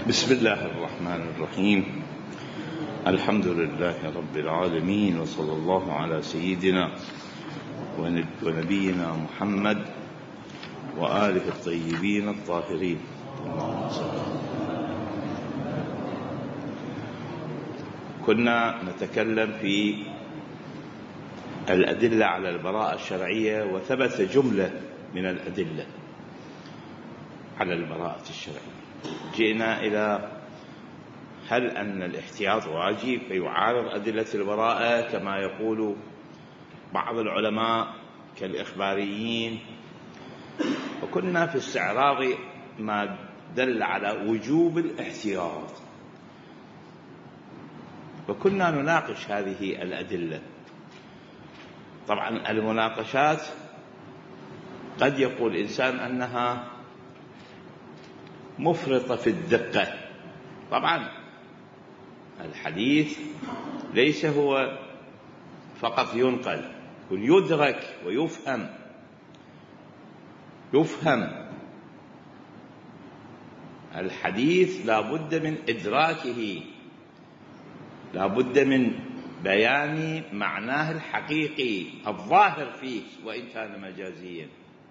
بسم الله الرحمن الرحيم. الحمد لله رب العالمين، وصلى الله على سيدنا ونبينا محمد وآله الطيبين الطاهرين. كنا نتكلم في الأدلة على البراءة الشرعية، وثبت جملة من الأدلة على البراءة الشرعية. جئنا إلى هل أن الاحتياط واجب فيعارض أدلة البراءة كما يقول بعض العلماء كالإخباريين، وكنا في استعراض ما دل على وجوب الاحتياط، وكنا نناقش هذه الأدلة. طبعا المناقشات قد يقول الإنسان أنها مفرطة في الدقة. طبعا الحديث ليس هو فقط ينقل، يدرك ويفهم. الحديث لا بد من إدراكه، لا بد من بيان معناه الحقيقي الظاهر فيه وإن كان مجازيا.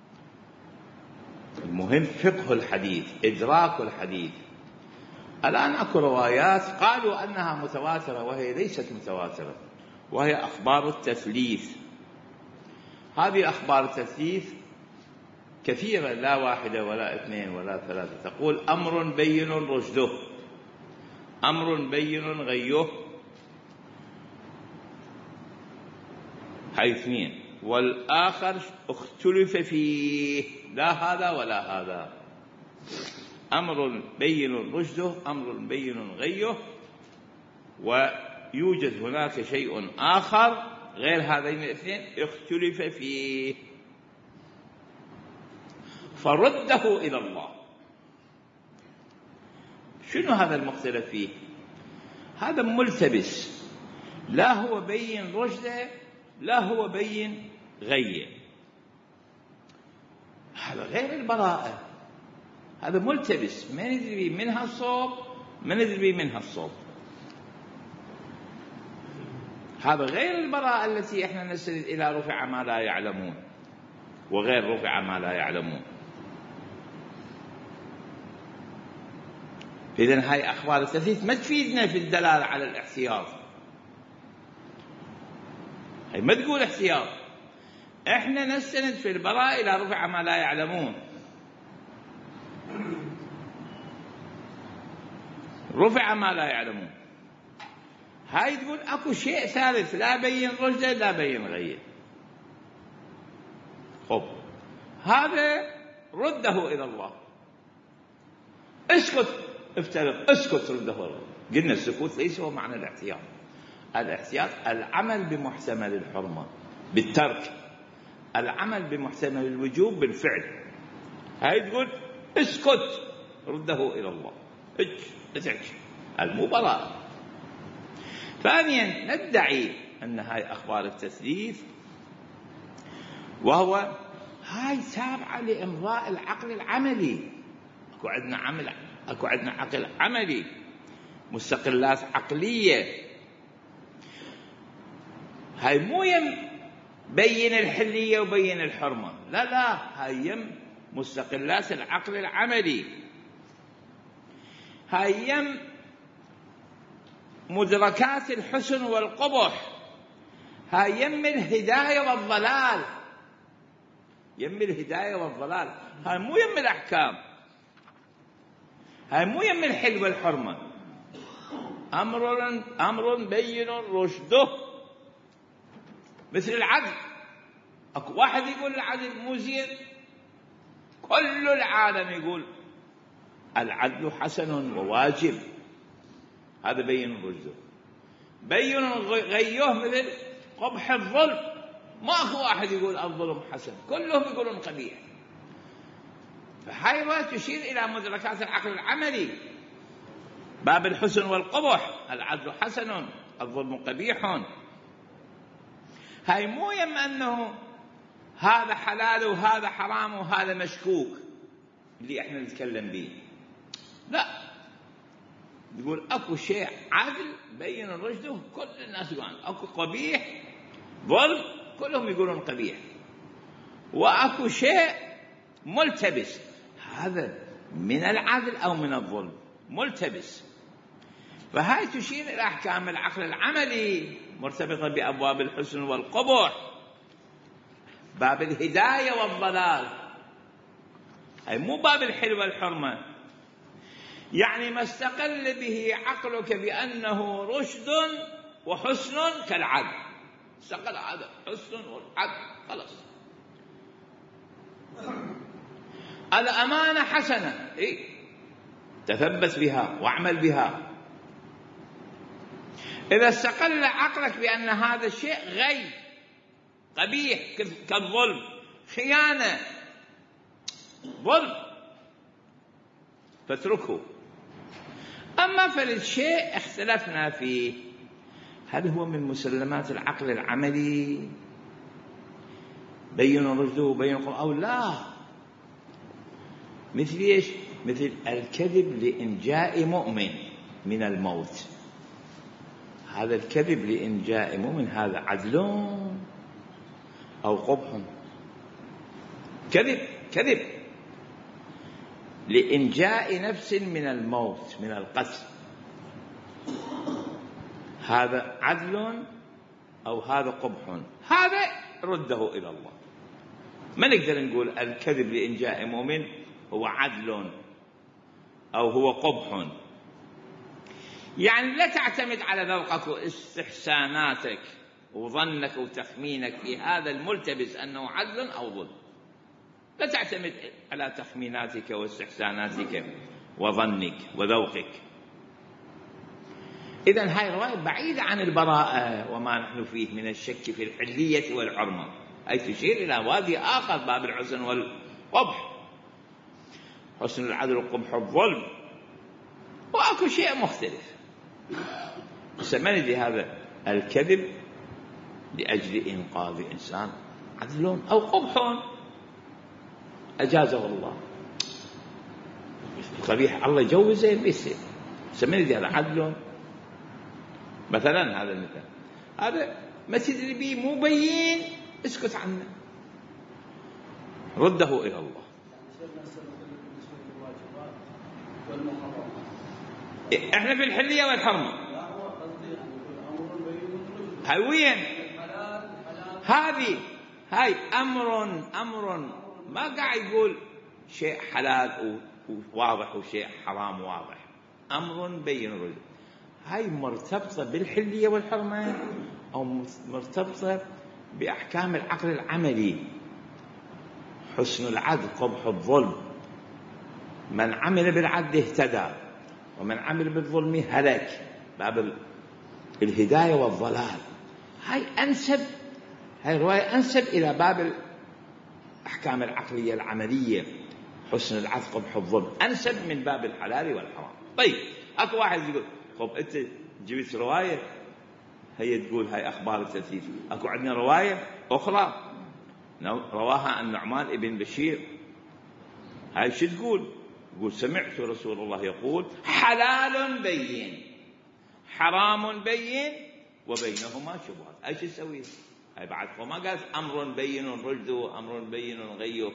المهم فقه الحديث، إدراك الحديث. الآن أكو روايات قالوا أنها متواترة وهي ليست متواترة، وهي أخبار التثليث. هذه أخبار التثليث كثيرة، لا واحدة ولا اثنين ولا ثلاثة. تقول أمر بين رشده، أمر بين غيه، هاي اثنين، والآخر اختلف فيه، لا هذا ولا هذا. أمر بين رشده، أمر بين غيه، ويوجد هناك شيء آخر غير هذين الاثنين اختلف فيه، فرده إلى الله. شنو هذا المختلف فيه؟ هذا ملتبس، لا هو بين رشده لا هو بين غيه. هذا غير البراءة، هذا ملتبس، ما ندري منها الصوب ما ندري منها الصوب. هذا غير البراءة التي احنا نستند إلى رفع ما لا يعلمون، وغير رفع ما لا يعلمون. إذن هاي أخبار التثليث ما تفيدنا في الدلالة على الاحتياط، هاي ما تقول احتياط. احنا نستند في البراءة إلى رفع ما لا يعلمون. رفع ما لا يعلمون، هاي تقول اكو شيء ثالث، لا بين رشده لا بين غيه. خب هذا رده إلى الله. اسكت، افترض اسكت، رده إلى الله. قلنا السكوت ليس هو معنى الاحتياط. الاحتياط العمل بمحتمل الحرمة بالترك، العمل بمحتمل الوجوب بالفعل. هاي تقول اسكت، رده إلى الله، اترك المباراة. ثانيا ندعي أن هاي أخبار التثليث، وهو هاي تابعة لإمضاء العقل العملي. أكو عندنا عقل عملي، مستقلات عقلية. هاي مو بين الحلية وبين الحرمة، لا، هاي مستقلات العقل العملي، هاي مدركات الحسن والقبح، هاي يم الهداية والضلال، يم الهداية والضلال. هاي مو يم الأحكام، هاي مو يم الحل والحرمة. أمر بين رشده، مثل العدل. أكو واحد يقول العدل مو زين، كل العالم يقول العدل حسن وواجب. هذا بين رشده. بين غيه مثل قبح الظلم، ما أكو واحد يقول الظلم حسن، كلهم يقولون قبيح. فهاي تشير إلى مدركات العقل العملي. باب الحسن والقبح، العدل حسن الظلم قبيح. هاي مو يم أنه هذا حلال وهذا حرام وهذا مشكوك اللي احنا نتكلم به، لا، يقول أكو شيء عدل بين رشده كل الناس يقولون، أكو قبيح ظلم كلهم يقولون قبيح، وأكو شيء ملتبس، هذا من العدل أو من الظلم، ملتبس. فهاي تشير إلى أحكام العقل العملي مرتبطة بأبواب الحسن والقبح، باب الهداية والضلال، أي مو باب الحل والحرمة. يعني ما استقل به عقلك بأنه رشد وحسن كالعدل، استقل هذا حسن والعدل خلاص. الأمانة حسنة، إيه؟ تثبت بها واعمل بها. إذا استقل عقلك بأن هذا الشيء غي قبيح كالظلم، خيانة، ظلم، فاتركه. أما فالشيء اختلفنا فيه، هل هو من مسلمات العقل العملي بين رشده وبين القرآن أو لا؟ مثل إيش؟ مثل الكذب لإنجاء مؤمن من الموت، هذا الكذب لإنجاء مؤمن هذا عدل أو قبح؟ كذب لإنجاء نفس من الموت من القتل، هذا عدل أو هذا قبح؟ هذا رده إلى الله. ما نقدر نقول الكذب لإنجاء مؤمن هو عدل أو هو قبح. يعني لا تعتمد على ذوقك واستحساناتك وظنك وتخمينك في هذا الملتبس أنه عدل أو ظلم، لا تعتمد على تخميناتك واستحساناتك وظنك وذوقك. إذن هاي الرواية بعيدة عن البراءة وما نحن فيه من الشك في الحلية والحرمة، أي تشير إلى وادي آخر، باب الحسن والقبح، حسن العدل وقبح الظلم، وأكو شيء مختلف. سمعني لهذا الكذب لأجل إنقاذ إنسان عدل أو قبح أجازه الله، قبيح الله يجوزه بيصير. سمعني لهذا عدل مثلا، هذا المثال، هذا ما تدري به مو بين، اسكت عنه، رده إلى الله. احنا في الحلية والحرمة هاي هاي أمر ما قاعد يقول شيء حلال وواضح وشيء حرام واضح، أمر بين الرجل. هاي مرتبطة بالحلية والحرمة أو مرتبطة بأحكام العقل العملي، حسن العدل قبح الظلم، من عمل بالعدل اهتدى ومن عمل بالظلم هلك، باب الهداية والضلال. هاي الرواية أنسب إلى باب الأحكام العقلية العملية، حسن العدل قبح الظلم، أنسب من باب الحلال والحرام. طيب أكو واحد يقول طب أنت جبت رواية هي تقول هاي أخبار التثليث، أكو عندنا رواية أخرى رواها النعمان ابن بشير، هاي شو تقول؟ يقول سمعت رسول الله يقول حلال بين حرام بين وبينهما شبهات. أي شو تسوي؟ هاي بعد فما قال أمر بين رشده وأمر بين غيه،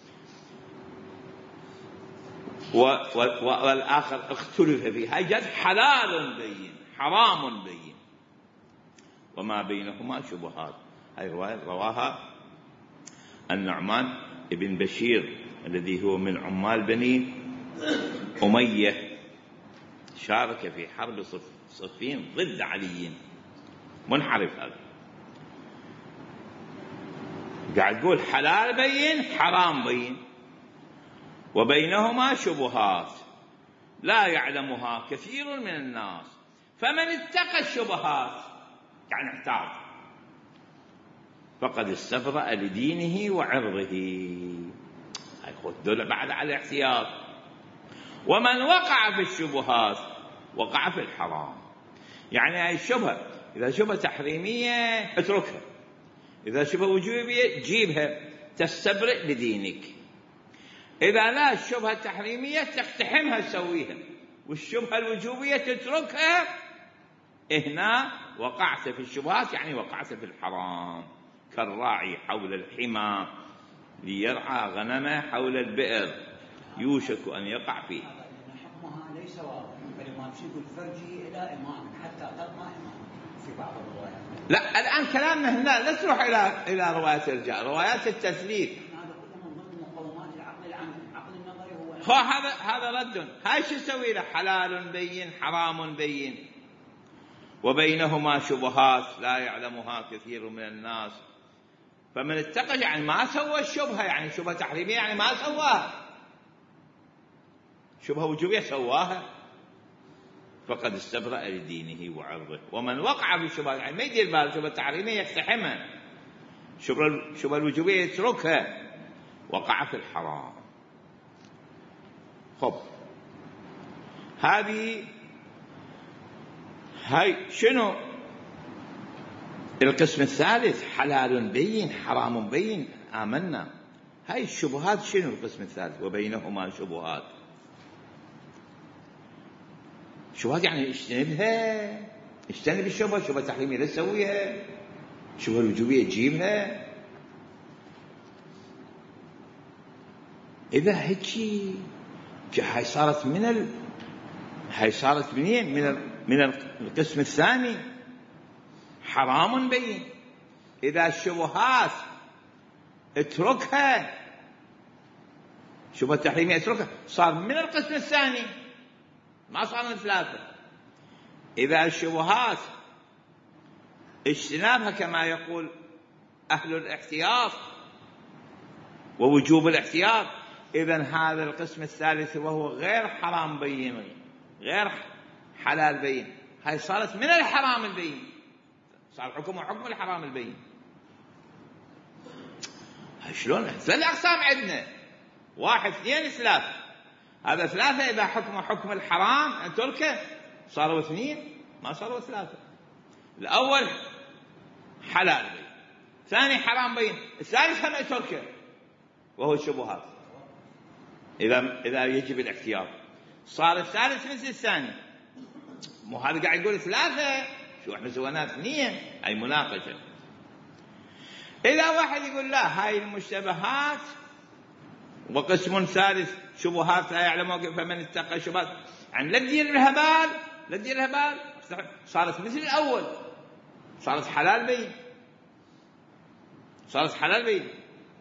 والآخر اختلف فيه، هاي جاءت حلال بين حرام بين وما بينهما شبهات. هاي رواها النعمان ابن بشير الذي هو من عمال بني أمية، شارك في حرب صفين ضد علي، منحرف هذا، قاعد يقول حلال بين حرام بين وبينهما شبهات لا يعلمها كثير من الناس، فمن اتقى الشبهات يعني احتاط فقد استبرأ لدينه وعرضه. هاي خذ دول بعد على الاحتياط. ومن وقع في الشبهات وقع في الحرام. يعني هاي الشبهة إذا شبهة تحريمية اتركها، إذا شبهة وجوبية جيبها تستبرئ لدينك، إذا لا الشبهة التحريمية تقتحمها تسويها والشبهة الوجوبية تتركها، هنا وقعت في الشبهات، يعني وقعت في الحرام. كالراعي حول الحمى ليرعى غنمه حول البئر يوشك أن يقع فيه. حكمها ليس واضح، فلما تشيك الفرجي إلى إمام حتى تبقى إمام في بعض الروايات. لا، الآن كلامنا هنا لا تروح إلى روايات الرجال، روايات التثليث. هذا كله من ضمن مقومات العقل العقل النظري. هو هذا رد. هاي شو يسوي له؟ حلال بين حرام بين وبينهما شبهات لا يعلمها كثير من الناس، فمن اتقى يعني ما سوى الشبهة، يعني شبهة تحريمية يعني ما سواها، شبهة وجوبية سواها، فقد استبرأ لدينه وعرضه. ومن وقع في الشبهة يعني ما يدير باله، شبهة تحريمية يقتحمها، شبهة الوجوبية يتركها، وقع في الحرام. خب، هاي شنو القسم الثالث؟ حلال بين حرام بين، آمنا. هاي الشبهات شنو القسم الثالث؟ وبينهما شبهات. شبهات يعني اجتنبها، اجتنب الشبهة، شبهة تحريمية لا تسويها، شبهة الوجوبية تجيبها. إذا هيك هاي صارت من القسم الثاني، حرام بين. إذا الشبهات اتركها، شبهة تحريمية اتركها، صار من القسم الثاني، ما صار من ثلاثة. إذا الشبهات اجتنابها كما يقول أهل الاحتياط ووجوب الاحتياط، إذن هذا القسم الثالث وهو غير حرام بين غير حلال بين، هاي صارت من الحرام البين، صار حكم الحرام البين. هاي شلون؟ ثلاث أقسام عندنا، 1 2 3. هذا 3 إذا حكم الحرام أن تركه، صاروا 2 ما صاروا 3. الأول حلال بين، ثاني حرام بين، الثالث هم تركه وهو الشبهات. إذا يجب الاحتياط، صار الثالث مثل الثاني. مو هذا قاعد يقول 3، شو احنا سويناه 2، أي مناقشة. إذا واحد يقول لا، هاي المشتبهات وقسم ثالث شبهات لا يعلمها فمن اتقى شبهات، يعني لا تدير لها بال، صارت مثل الأول، صارت حلال بين.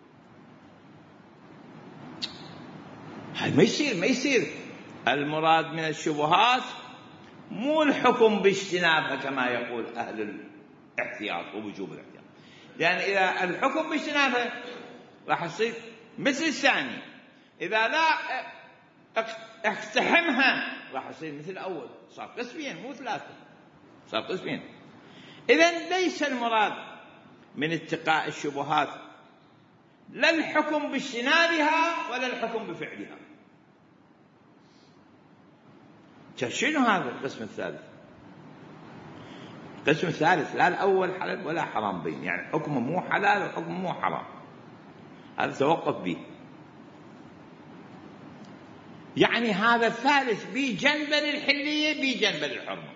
هاي ما يصير. المراد من الشبهات مو الحكم باجتنابها كما يقول أهل الاحتياط ووجوب الاحتياط، لأن إذا الحكم باجتنابها راح يصير مثل الثاني، إذا لا اقتحمها راح يصير مثل الأول، صار قسمين مو 3، صار قسمين. إذن ليس المراد من اتقاء الشبهات لا الحكم باجتنابها ولا الحكم بفعلها. شنو هذا القسم الثالث؟ القسم الثالث لا الأول حلال ولا حرام بين، يعني حكمه مو حلال وحكمه مو حرام، هذا توقف به. يعني هذا الثالث بجنب للحلية بجنب للحرمة،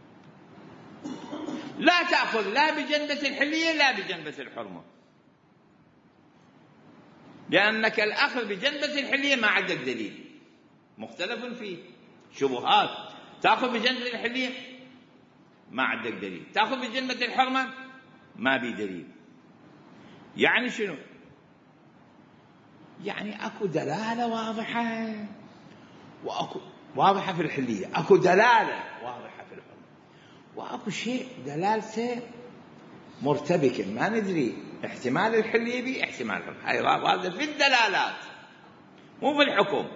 لا تأخذ لا بجنبة الحلية لا بجنبة الحرمة، لأنك الأخذ بجنبة الحلية ما عندك دليل، مختلف فيه، شبهات. تأخذ بجنبة الحلية ما عندك دليل، تأخذ بجنبة الحرمة ما بي دليل. يعني شنو؟ يعني أكو دلالة واضحة وأكو واضحة في الحلية، أكو دلالة واضحة في الحرمة، وأكو شيء دلالته مرتبكة ما ندري، احتمال الحلية بي احتمال الحرمة، هاي واضحة في الدلالات مو في الحكم.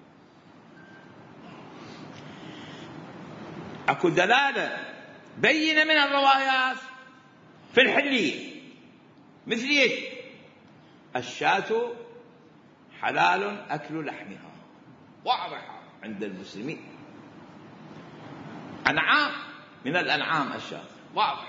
أكو دلالة بينة من الروايات في الحلية، مثل ايش؟ الشاة حلال أكل لحمها، واضحة عند المسلمين. أنعام من الأنعام الشاة، واضح.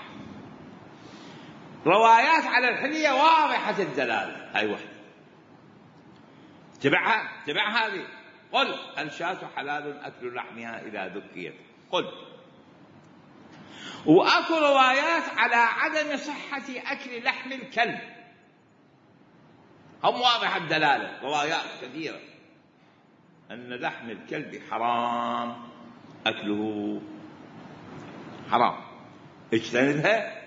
روايات على الحلية واضحة الدلالة، هاي وحدة تبع هذه. قل الشاة حلال أكل لحمها إذا ذكيت، قل. وأكو روايات على عدم صحة أكل لحم الكلب، هم واضحة الدلالة، روايات كثيرة أن لحم الكلب حرام، أكله حرام، اجتنبها.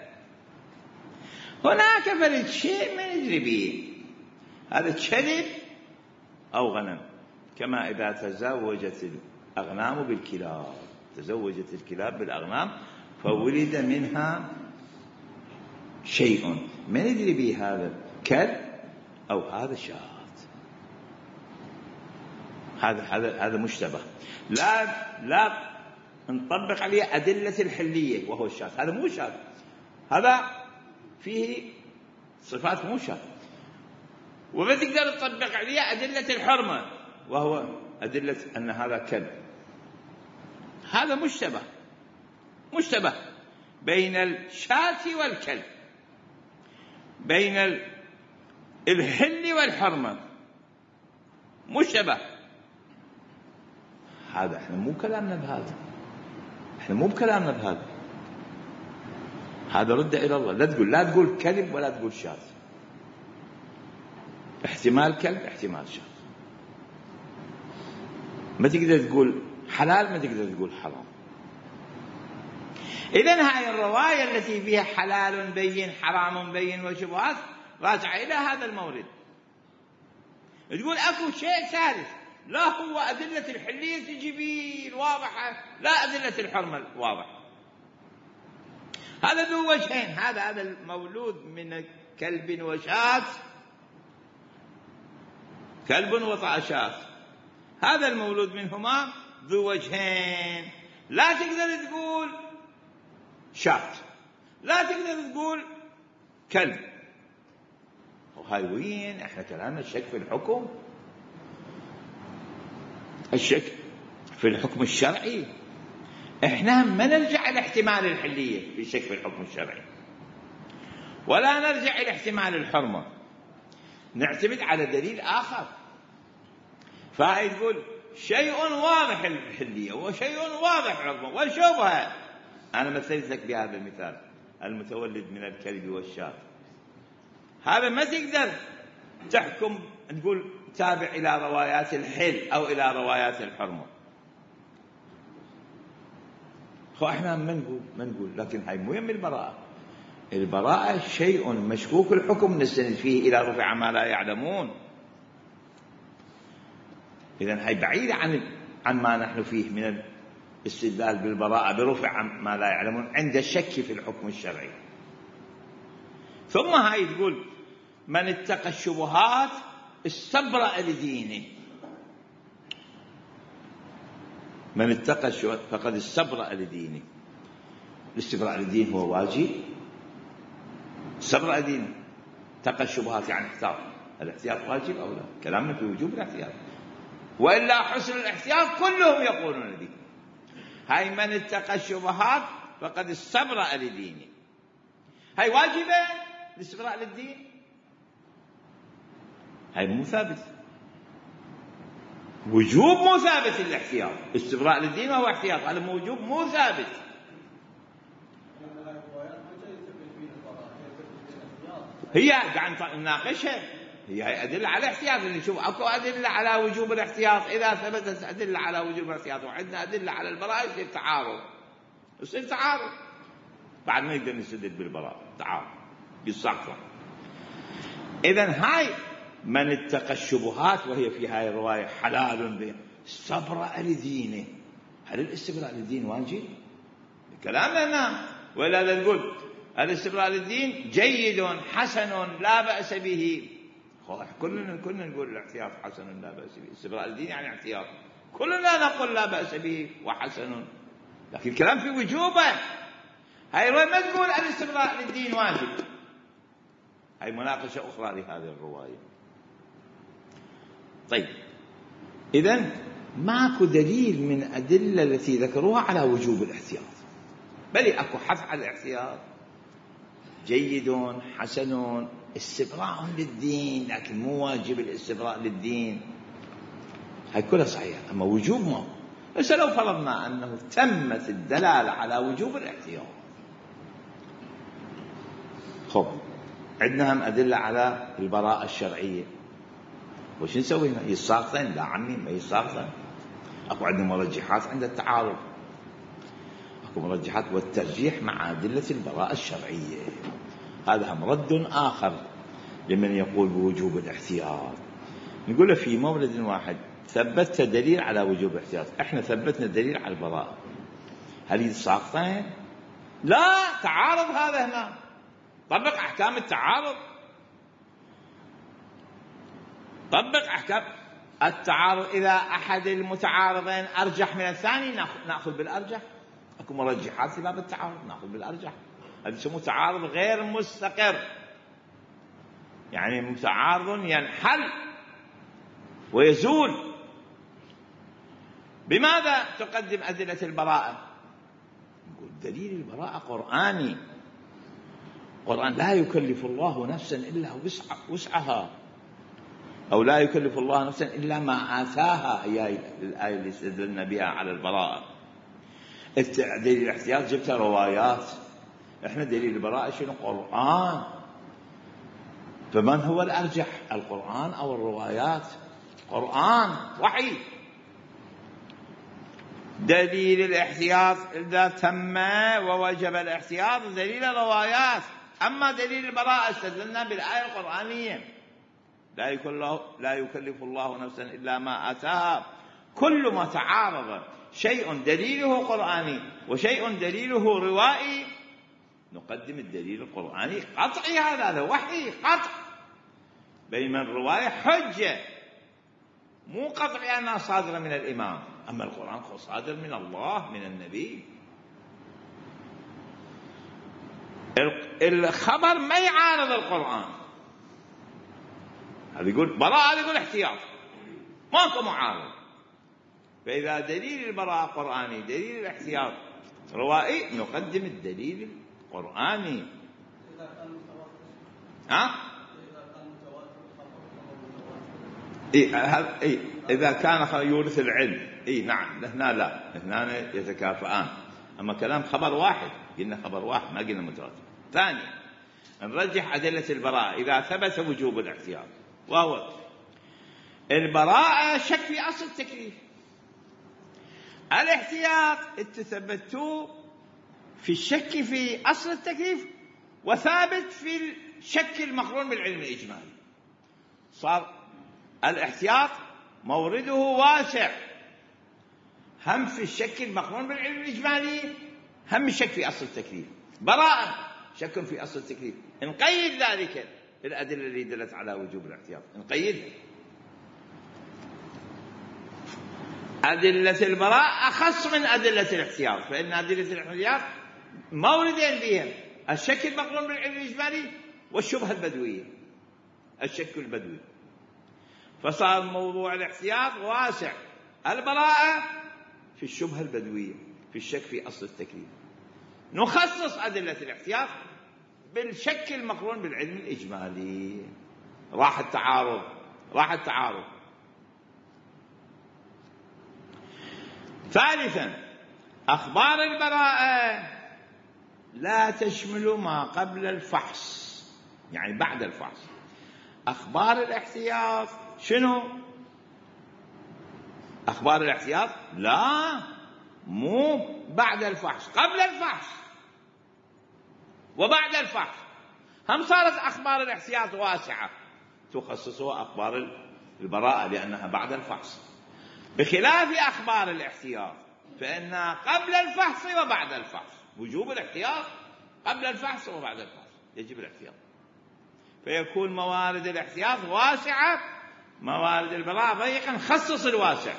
هناك فرد شيء ما ندري به، هذا كلب أو غنم، كما إذا تزوجت الأغنام بالكلاب، تزوجت الكلاب بالأغنام فولد منها شيء ما ندري به، هذا كلب أو هذا شاة، هذا مشتبه، لا نطبق عليه أدلة الحلية وهو الشاة، هذا مو شاة، هذا فيه صفات مو شاة. وما تقدر تطبق عليه أدلة الحرمة وهو أدلة أن هذا كلب. هذا مشتبه بين الشاة والكلب، بين الحل والحرمة، مشتبه. هذا احنا مو كلامنا بهذا، احنا مو بكلامنا بهذا، هذا رد إلى الله. لا تقول كلب ولا تقول شاة، احتمال كلب احتمال شاة، ما تقدر تقول حلال ما تقدر تقول حرام. إذن هاي الرواية التي فيها حلال بين حرام بين وشبهات راجع إلى هذا المورد، تقول أكو شيء ثالث، لا هو أدلة الحلية تجي به الواضحة، لا أدلة الحرمة الواضحة. هذا ذو وجهين، هذا المولود من كلب وشاة، كلب وطأشات، هذا المولود منهما ذو وجهين، لا تقدر تقول شاة، لا تقدر تقول كلب. وهاي وين احنا كلامنا الشك في الحكم، الشك في الحكم الشرعي، احنا ما نرجع الى احتمال الحلية في الشك في الحكم الشرعي، ولا نرجع الى احتمال الحرمة، نعتمد على دليل آخر. فهي تقول شيء واضح الحلية وشيء واضح الحرمة والشبهة. أنا مثلت لك بهذا المثال، المتولد من الكلب والشاة، هذا ما تقدر تحكم تقول تابع إلى روايات الحل أو إلى روايات الحرمة. احنا ما نقول، لكن هاي مهم. البراءة شيء مشكوك الحكم نستند فيه إلى رفع ما لا يعلمون. إذن هاي بعيدة عن ما نحن فيه من الاستدلال بالبراءة برفع ما لا يعلمون عند الشك في الحكم الشرعي. ثم هاي تقول من اتقى الشبهات استبرأ لدينه، من اتقى الشبهات فقد استبرأ لدينه. الاستبراء للدين هو واجب، استبرأ لدينه، اتقى الشبهات يعني احتياط، الاحتياط واجب أو لا؟ كلامنا في وجوب الاحتياط، وإلا حسن الاحتياط كلهم يقولون به. هاي من اتقى الشبهات فقد استبرأ لدينه، هاي واجبة الاستبراء للدين، هاي مو ثابت، وجوب مو ثابت الاحتياط، استبراء للدين وهو احتياط، هذا موجوب مو ثابت. هي قاعد نناقشها، هي أدلة على الاحتياط، نشوف أكو أدلة على وجوب الاحتياط، إذا ثبتت أدلة على وجوب الاحتياط وعندنا أدلة على البراءة يصير تعارض، بعد ما نقدر نستدل بالبراءة، تعارض بالصحفة. إذن هاي من اتقى الشبهات، وهي في هاي الرواية حلال به استبرأ لدينه. هل الاستبراء للدين واجب؟ كلامنا نعم، ولا نقول الاستبراء للدين جيد حسن لا بأس به. كلنا نقول الاحتياط حسن لا بأس به، استبراء للدين يعني احتياط، كلنا نقول لا بأس به وحسن، لكن الكلام في وجوبه. هاي ما تقول الاستبراء للدين واجب، هاي مناقشة أخرى لهذه الرواية. طيب، إذن ماكو دليل من أدلة التي ذكروها على وجوب الاحتياط، بل أكو حث على الاحتياط، جيد حسن، استبراء للدين، لكن مو واجب الاستبراء للدين. هاي كلها صحيحة. أما وجوب ما، بس لو فرضنا أنه تمت الدلالة على وجوب الاحتياط، خب عندنا هم أدلة على البراءة الشرعية، وش نسوي هنا؟ يساقطن؟ لا عمي ما يساقطن. أكو عندنا مرجحات عند التعارض، أكو مرجحات والترجيح مع أدلة البراءة الشرعية. هذا هم رد آخر لمن يقول بوجوب الاحتياط. نقول له في مورد واحد ثبتت دليل على وجوب الاحتياط، احنا ثبتنا دليل على البراءة، هل يتساقطين؟ لا، تعارض هذا هنا، طبق أحكام التعارض، طبق أحكام التعارض. إذا أحد المتعارضين أرجح من الثاني نأخذ بالأرجح. أكو مرجحات في باب التعارض نأخذ بالأرجح. هذا يسموه تعارض غير مستقر، يعني متعارض ينحل ويزول. بماذا تقدم أدلة البراءة؟ نقول دليل البراءة قرآني. القرآن لا يكلف الله نفسا إلا وسعها، أو لا يكلف الله نفسا إلا ما آتاها، هي الآية اللي استدلنا بها على البراءة. دليل الاحتياط جبتها روايات، احنا دليل البراءة شنو؟ قرآن. فمن هو الأرجح، القرآن أو الروايات؟ قرآن وحي. دليل الاحتياط إذا تم ووجب الاحتياط دليل الروايات. أما دليل البراءة استدلنا بالآية القرآنية، لا يكلف الله نفسا إلا ما آتاها. كل ما تعارض شيء دليله قرآني وشيء دليله روائي نقدم الدليل القرآني قطعي، هذا وحي قطع. بينما الرواية حجة مو قطعي أنها صادرة من الإمام، أما القرآن صادر من الله من النبي. الخبر ما يعارض القرآن، هذا يقول براءة، هذا يقول احتياط، ماكو معارض. فإذا دليل البراءة قرآني دليل الاحتياط روائي نقدم الدليل القرآني. إذا كان يورث العلم نعم، هنا لا، هنا يتكافئان. أما كلام خبر واحد، قلنا خبر واحد ما قلنا متواتر. ثانيا نرجح أدلة البراءة إذا ثبت وجوب الاحتياط، وهو البراءة شك في أصل التكليف. الاحتياط ثبتوا في الشك في أصل التكليف وثابت في الشك المقرون بالعلم الإجمالي. صار الاحتياط مورده واسع، هم في الشك المقرون بالعلم الإجمالي، هم الشك في أصل التكليف. براءة شك في أصل التكليف، نقيد ذلك الأدلة اللي دلت على وجوب الاحتياط، نقيدها. أدلة البراءة أخص من أدلة الاحتياط، فإن أدلة الاحتياط موردين فيها الشك المقرون بالعلم الإجمالي والشبهة البدوية، الشك البدوي. فصار موضوع الاحتياط واسع، البراءة في الشبهة البدوية، في الشك في أصل التكليف. نخصص أدلة الاحتياط بالشك المقرون بالعلم الإجمالي. راح التعارض. ثالثا أخبار البراءة لا تشمل ما قبل الفحص، يعني بعد الفحص. أخبار الاحتياط شنو؟ أخبار الاحتياط لا، مو بعد الفحص، قبل الفحص وبعد الفحص. هم صارت أخبار الاحتياط واسعة، تخصصها أخبار البراءة لأنها بعد الفحص، بخلاف أخبار الاحتياط فإنها قبل الفحص وبعد الفحص. وجوب الاحتياط قبل الفحص وبعد الفحص، يجب الاحتياط. فيكون موارد الاحتياط واسعة، موارد البراءة ضيقا، نخصص الواسع.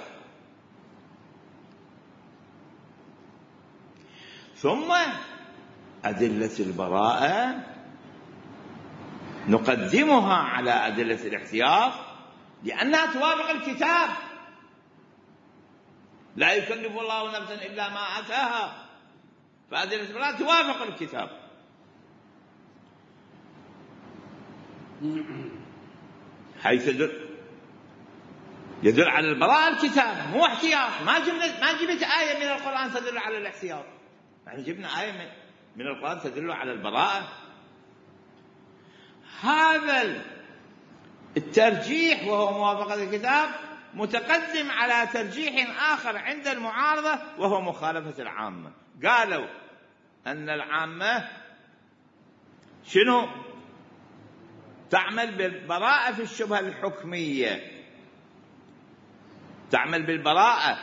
ثم أدلة البراءة نقدمها على أدلة الاحتياط لأنها توافق الكتاب. لا يكلف الله نفسا إلا ما آتاها، فأدلة البراءة توافق الكتاب. حيث يدل على البراءة الكتاب، مو احتياط. ما جبت آية من القرآن تدل على الاحتياط، يعني جبنا آية من القرآن تدل على البراءة. هذا الترجيح وهو موافقة الكتاب متقدم على ترجيح آخر عند المعارضة وهو مخالفة العامة. قالوا أن العامة شنو؟ تعمل بالبراءة في الشبهة الحكمية، تعمل بالبراءة.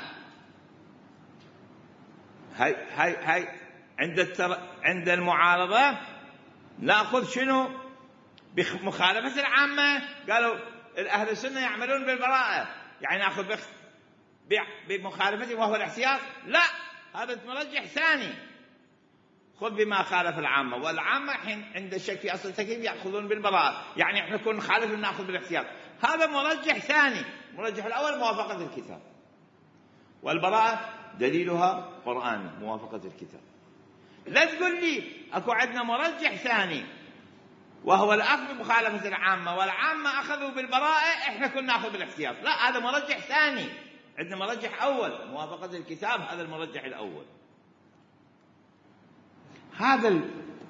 هاي عند المعارضة نأخذ شنو؟ بمخالفة العامة. قالوا الأهل السنة يعملون بالبراءة، يعني نأخذ بمخالفته وهو الاحتياط. لا، هذا مرجح ثاني، خذ بما خالف العامة، والعامة حين عند الشك في أصل التكليف يأخذون بالبراءة، يعني احنا نكون نخالف نأخذ بالاحتياط. هذا مرجح ثاني. مرجح الأول موافقة الكتاب، والبراءة دليلها قرآن موافقة الكتاب. لا تقول لي أكو عندنا مرجح ثاني وهو الأخذ بمخالفة العامة، والعامة أخذوا بالبراءة، إحنا كنا نأخذ بالاحتياط. لا، هذا مرجح ثاني. عندنا مرجح أول موافقة الكتاب، هذا المرجح الأول. هذا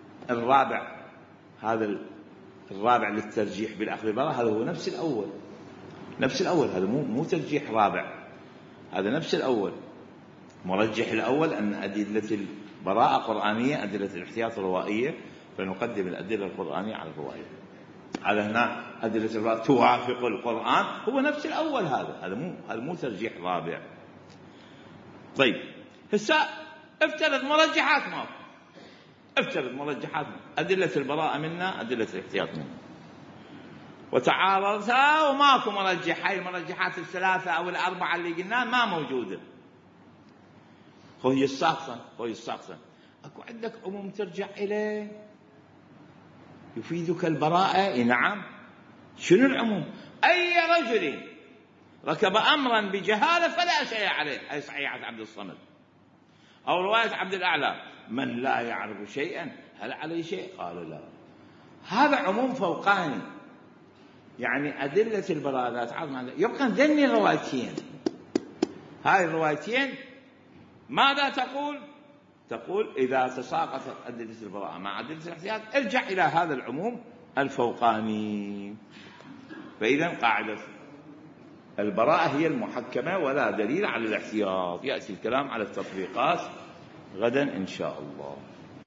الرابع للترجيح بالأخذ بالبراءة، هذا هو نفس الأول. هذا مو ترجيح رابع، هذا نفس الأول. مرجح الأول أن أدلة البراءة قرآنية، أدلة الاحتياط روائية، فنقدم الأدلة القرآنية على الروائية. على هنا أدلة البراءة توافق القرآن، هو نفس الأول. هذا مو ترجيح رابع. طيب هسه افترض مرجحات أدلة البراءة منا، أدلة الاحتياط منا، وتعارضتا وماكو مرجح. هاي المرجحات الثلاثة أو الأربعة اللي قلنا ما موجودة. خوي الساقصة أكو عندك عموم ترجع إليه يفيدك البراءة؟ نعم. شنو العموم؟ أي رجل ركب أمرا بجهالة فلا شيء عليه. هاي صحيحة عبد الصمد. أو رواية عبد الأعلى: من لا يعرف شيئا هل عليه شيء؟ قالوا لا. هذا عموم فوقاني، يعني أدلة البراءة لا تعارض مع يبقى ذني الروايتين. هاي الروايتين ماذا تقول إذا تساقطت أدلة البراءة مع أدلة الاحتياط ارجع إلى هذا العموم الفوقاني. فإذا قاعدة البراءة هي المحكمة ولا دليل على الاحتياط. يأتي الكلام على التطبيقات غدا إن شاء الله.